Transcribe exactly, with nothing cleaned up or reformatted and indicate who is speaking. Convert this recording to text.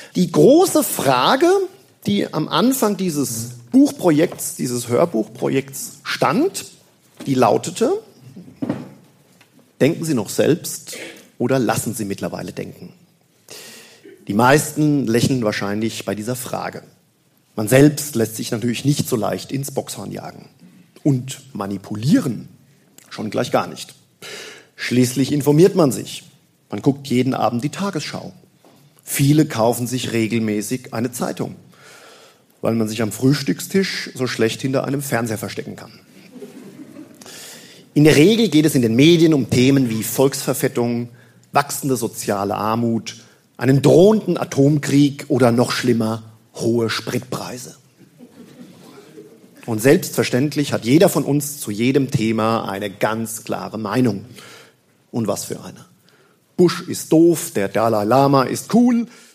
Speaker 1: Die große Frage, die am Anfang dieses Buchprojekts, dieses Hörbuchprojekts stand, die lautete: Denken Sie noch selbst oder lassen Sie mittlerweile denken? Die meisten lächeln wahrscheinlich bei dieser Frage. Man selbst lässt sich natürlich nicht so leicht ins Boxhorn jagen. Und manipulieren schon gleich gar nicht. Schließlich informiert man sich. Man guckt jeden Abend die Tagesschau. Viele kaufen sich regelmäßig eine Zeitung, weil man sich am Frühstückstisch so schlecht hinter einem Fernseher verstecken kann. In der Regel geht es in den Medien um Themen wie Volksverfettung, wachsende soziale Armut, einen drohenden Atomkrieg oder noch schlimmer, hohe Spritpreise. Und selbstverständlich hat jeder von uns zu jedem Thema eine ganz klare Meinung. Und was für eine. Bush ist doof, der Dalai Lama ist cool.